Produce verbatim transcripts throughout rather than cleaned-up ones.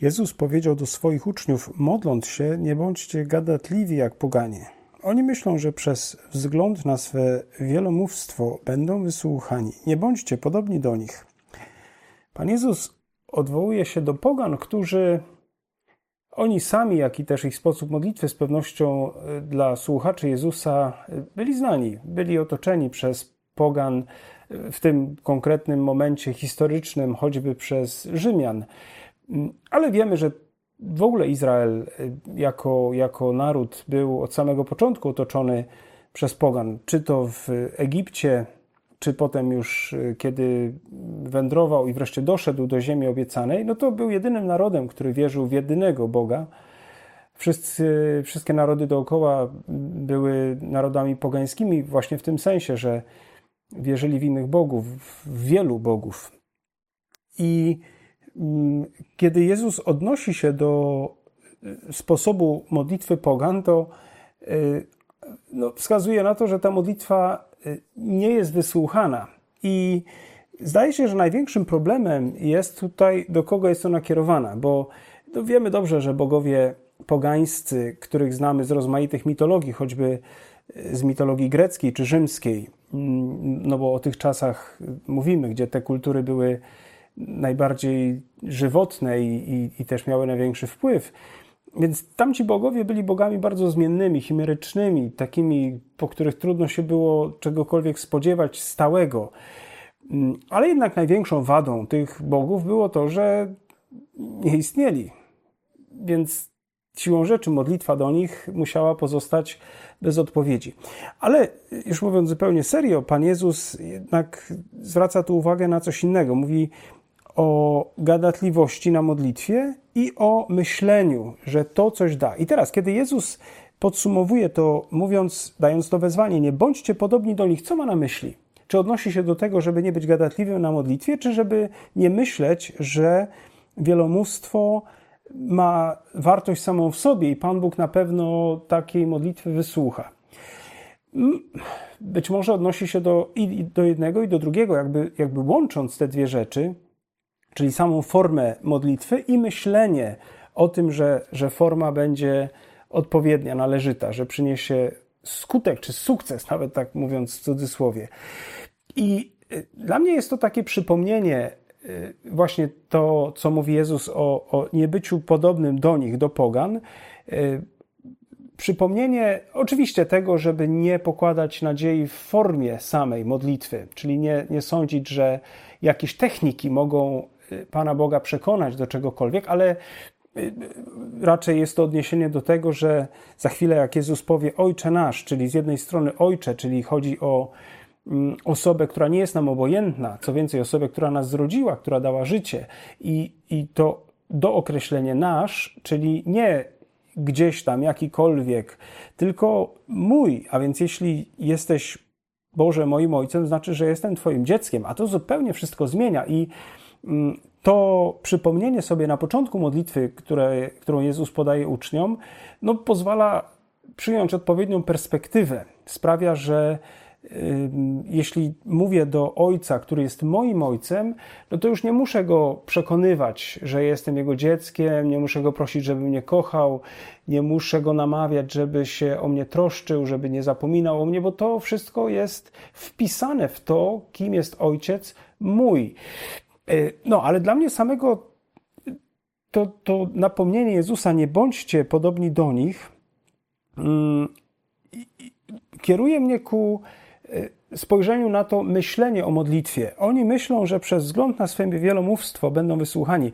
Jezus powiedział do swoich uczniów: modląc się, nie bądźcie gadatliwi jak poganie. Oni myślą, że przez wzgląd na swe wielomówstwo będą wysłuchani. Nie bądźcie podobni do nich. Pan Jezus odwołuje się do pogan, którzy oni sami, jak i też ich sposób modlitwy z pewnością dla słuchaczy Jezusa byli znani. Byli otoczeni przez pogan, w tym konkretnym momencie historycznym, choćby przez Rzymian. Ale wiemy, że w ogóle Izrael jako, jako naród był od samego początku otoczony przez pogan. Czy to w Egipcie, czy potem już kiedy wędrował i wreszcie doszedł do ziemi obiecanej, no to był jedynym narodem, który wierzył w jedynego Boga. Wszyscy, wszystkie narody dookoła były narodami pogańskimi właśnie w tym sensie, że wierzyli w innych bogów, w wielu bogów. I kiedy Jezus odnosi się do sposobu modlitwy pogan, to no, wskazuje na to, że ta modlitwa nie jest wysłuchana. I zdaje się, że największym problemem jest tutaj, do kogo jest ona kierowana, bo no, wiemy dobrze, że bogowie pogańscy, których znamy z rozmaitych mitologii, choćby z mitologii greckiej czy rzymskiej, no bo o tych czasach mówimy, gdzie te kultury były najbardziej żywotne i, i, i też miały największy wpływ. Więc tamci bogowie byli bogami bardzo zmiennymi, chimerycznymi, takimi, po których trudno się było czegokolwiek spodziewać stałego. Ale jednak największą wadą tych bogów było to, że nie istnieli. Więc siłą rzeczy modlitwa do nich musiała pozostać bez odpowiedzi. Ale już mówiąc zupełnie serio, Pan Jezus jednak zwraca tu uwagę na coś innego. Mówi o gadatliwości na modlitwie i o myśleniu, że to coś da. I teraz, kiedy Jezus podsumowuje to, mówiąc, dając to wezwanie, nie bądźcie podobni do nich, co ma na myśli? Czy odnosi się do tego, żeby nie być gadatliwym na modlitwie, czy żeby nie myśleć, że wielomówstwo ma wartość samą w sobie i Pan Bóg na pewno takiej modlitwy wysłucha? Być może odnosi się do, i do jednego, i do drugiego, jakby, jakby łącząc te dwie rzeczy, czyli samą formę modlitwy i myślenie o tym, że, że forma będzie odpowiednia, należyta, że przyniesie skutek czy sukces, nawet tak mówiąc w cudzysłowie. I dla mnie jest to takie przypomnienie, właśnie to, co mówi Jezus o, o niebyciu podobnym do nich, do pogan. Przypomnienie oczywiście tego, żeby nie pokładać nadziei w formie samej modlitwy, czyli nie, nie sądzić, że jakieś techniki mogą Pana Boga przekonać do czegokolwiek, ale raczej jest to odniesienie do tego, że za chwilę jak Jezus powie Ojcze nasz, czyli z jednej strony Ojcze, czyli chodzi o osobę, która nie jest nam obojętna, co więcej osobę, która nas zrodziła, która dała życie i, i to dookreślenie nasz, czyli nie gdzieś tam, jakikolwiek, tylko mój, a więc jeśli jesteś, Boże, moim Ojcem, znaczy, że jestem Twoim dzieckiem, a to zupełnie wszystko zmienia i to przypomnienie sobie na początku modlitwy, które, którą Jezus podaje uczniom, no pozwala przyjąć odpowiednią perspektywę. Sprawia, że y, jeśli mówię do Ojca, który jest moim Ojcem, no to już nie muszę Go przekonywać, że jestem Jego dzieckiem, nie muszę Go prosić, żeby mnie kochał, nie muszę Go namawiać, żeby się o mnie troszczył, żeby nie zapominał o mnie, bo to wszystko jest wpisane w to, kim jest Ojciec mój. No, ale dla mnie samego to, to napomnienie Jezusa, nie bądźcie podobni do nich, kieruje mnie ku spojrzeniu na to myślenie o modlitwie. Oni myślą, że przez wzgląd na swoje wielomówstwo będą wysłuchani.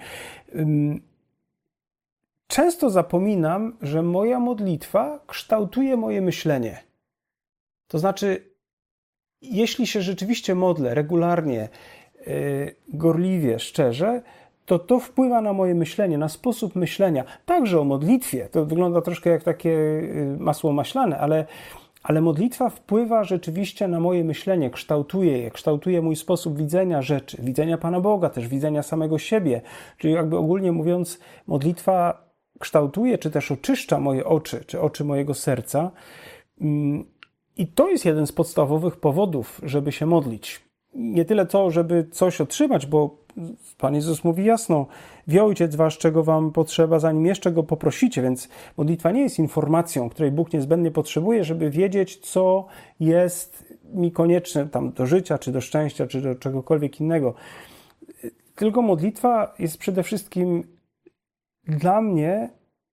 Często zapominam, że moja modlitwa kształtuje moje myślenie. To znaczy, jeśli się rzeczywiście modlę regularnie, gorliwie, szczerze, to to wpływa na moje myślenie, na sposób myślenia. Także o modlitwie. To wygląda troszkę jak takie masło maślane, ale, ale modlitwa wpływa rzeczywiście na moje myślenie, kształtuje je, kształtuje mój sposób widzenia rzeczy, widzenia Pana Boga, też widzenia samego siebie. Czyli jakby ogólnie mówiąc, modlitwa kształtuje, czy też oczyszcza moje oczy, czy oczy mojego serca. I to jest jeden z podstawowych powodów, żeby się modlić. Nie tyle to, żeby coś otrzymać, bo Pan Jezus mówi jasno, wie Ojciec wasz, czego wam potrzeba, zanim jeszcze Go poprosicie, więc modlitwa nie jest informacją, której Bóg niezbędnie potrzebuje, żeby wiedzieć, co jest mi konieczne tam do życia, czy do szczęścia, czy do czegokolwiek innego. Tylko modlitwa jest przede wszystkim dla mnie,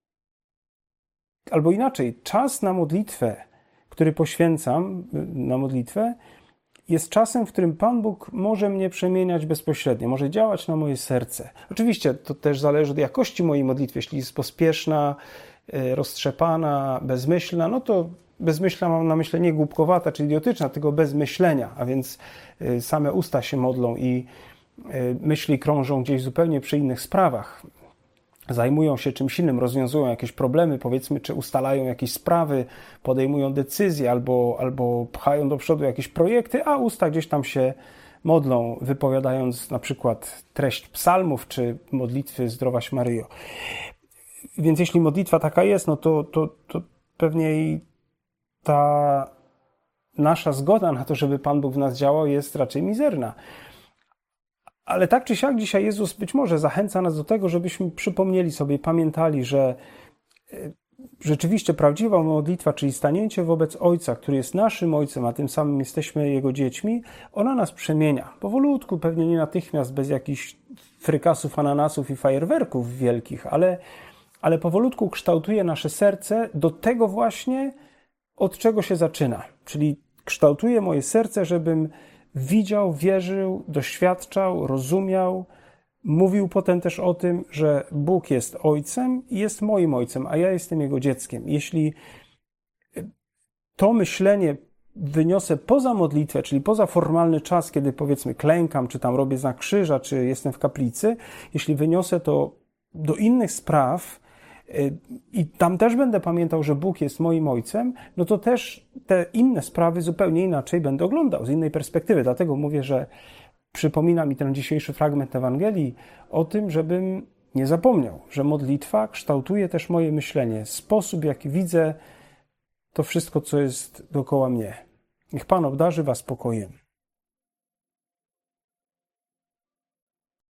albo inaczej, czas na modlitwę, który poświęcam na modlitwę, jest czasem, w którym Pan Bóg może mnie przemieniać bezpośrednio, może działać na moje serce. Oczywiście to też zależy od jakości mojej modlitwy. Jeśli jest pospieszna, roztrzepana, bezmyślna, no to bezmyślna mam na myśli nie głupkowata czy idiotyczna, tylko bez myślenia, a więc same usta się modlą i myśli krążą gdzieś zupełnie przy innych sprawach. Zajmują się czymś innym, rozwiązują jakieś problemy, powiedzmy, czy ustalają jakieś sprawy, podejmują decyzje albo, albo pchają do przodu jakieś projekty, a usta gdzieś tam się modlą, wypowiadając na przykład treść psalmów czy modlitwy Zdrowaś Maryjo. Więc jeśli modlitwa taka jest, no to, to, to pewnie i ta nasza zgoda na to, żeby Pan Bóg w nas działał, jest raczej mizerna. Ale tak czy siak dzisiaj Jezus być może zachęca nas do tego, żebyśmy przypomnieli sobie, pamiętali, że rzeczywiście prawdziwa modlitwa, czyli stanięcie wobec Ojca, który jest naszym Ojcem, a tym samym jesteśmy Jego dziećmi, ona nas przemienia. Powolutku, pewnie nie natychmiast, bez jakichś frykasów, ananasów i fajerwerków wielkich, ale, ale powolutku kształtuje nasze serce do tego właśnie, od czego się zaczyna. Czyli kształtuje moje serce, żebym widział, wierzył, doświadczał, rozumiał, mówił potem też o tym, że Bóg jest Ojcem i jest moim Ojcem, a ja jestem Jego dzieckiem. Jeśli to myślenie wyniosę poza modlitwę, czyli poza formalny czas, kiedy powiedzmy klękam, czy tam robię znak krzyża, czy jestem w kaplicy, jeśli wyniosę to do innych spraw, i tam też będę pamiętał, że Bóg jest moim Ojcem, no to też te inne sprawy zupełnie inaczej będę oglądał, z innej perspektywy. Dlatego mówię, że przypomina mi ten dzisiejszy fragment Ewangelii o tym, żebym nie zapomniał, że modlitwa kształtuje też moje myślenie, sposób, w jaki widzę to wszystko, co jest dookoła mnie. Niech Pan obdarzy was spokojem.